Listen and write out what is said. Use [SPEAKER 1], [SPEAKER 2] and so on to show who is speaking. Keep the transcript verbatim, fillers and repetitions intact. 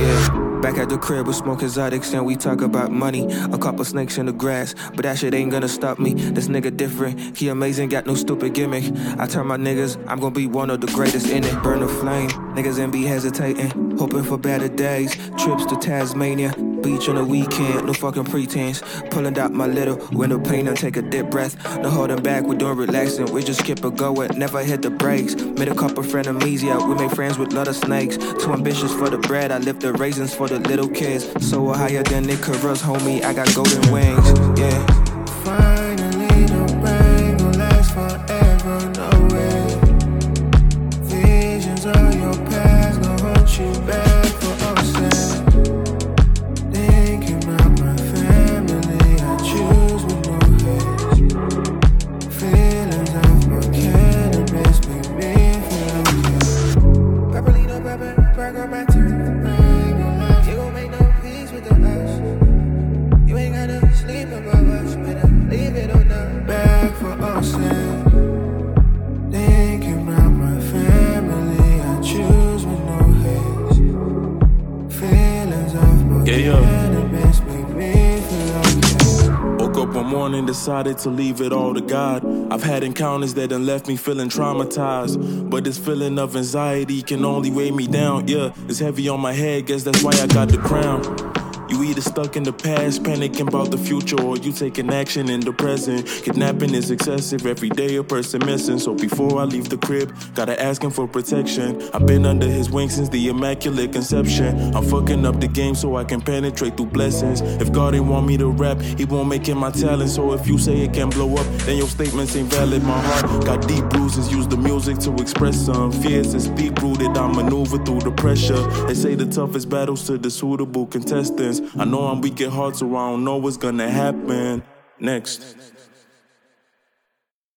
[SPEAKER 1] Yeah. Back at the crib with smoke exotics and we talk about money. A couple snakes in the grass, but that shit ain't gonna stop me. This nigga different, he amazing, got no stupid gimmick. I tell my niggas, I'm gonna be one of the greatest in it. Burn the flame, niggas and be hesitating, hoping for better days. Trips to Tasmania, beach on the weekend, no fucking pretense. Pulling out my little window pane and take a deep breath. No holding back, we doing relaxing, we just keep it going, never hit the brakes. Made a couple frenemies, yeah, we made friends with lot of snakes. Too ambitious for the bread, I lift the raisins for the little kids. So higher than Icarus, homie, I got golden wings, yeah.
[SPEAKER 2] Finally, the rain gon' last forever, no way. Visions of your past gon' hunt you back for upset. Thinking about my family, I choose with no hate. Feelings of my cannabis make me feel okay. Papalino, pepper, back on my teeth. You gon' make no peace with the us. You ain't gotta sleep above us, better leave it on the back for us. Thinking about my family, I choose with no haze. Feelings of my
[SPEAKER 3] yeah, yeah.
[SPEAKER 2] cannabis make me feel okay.
[SPEAKER 3] Woke up one morning, decided to leave it all to God. I've had encounters that done left me feeling traumatized, but this feeling of anxiety can only weigh me down. Yeah, it's heavy on my head, guess that's why I got the crown. You either stuck in the past, panicking about the future, or you taking action in the present. Kidnapping is excessive, every day a person missing. So before I leave the crib, gotta ask him for protection. I've been under his wing since the Immaculate Conception. I'm fucking up the game so I can penetrate through blessings. If God ain't want me to rap, he won't make it my talent. So if you say it can blow up, then your statements ain't valid. My heart got deep bruises, use the music to express some fears. It's deep rooted, I maneuver through the pressure. They say the toughest battles to the suitable contestants. I know I'm weak at heart, so I don't know what's gonna happen next.